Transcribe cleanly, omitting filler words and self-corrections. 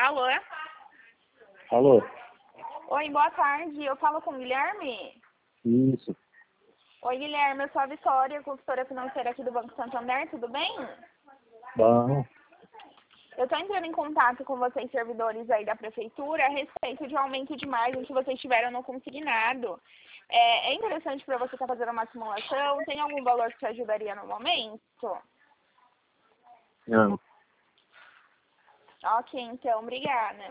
Alô? Alô? Oi, boa tarde. Eu falo com o Guilherme? Isso. Oi, Guilherme. Eu sou a Vitória, consultora financeira aqui do Banco Santander. Tudo bem? Bom. Eu estou entrando em contato com vocês, servidores aí da Prefeitura, a respeito de um aumento de margem que vocês tiveram no consignado. É interessante para você estar fazendo uma simulação? Tem algum valor que te ajudaria no momento? Não. Ok, então. Obrigada.